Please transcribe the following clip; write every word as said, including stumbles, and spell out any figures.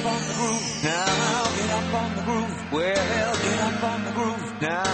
up on the groove now. Get up on the groove. Well, get up on the groove now.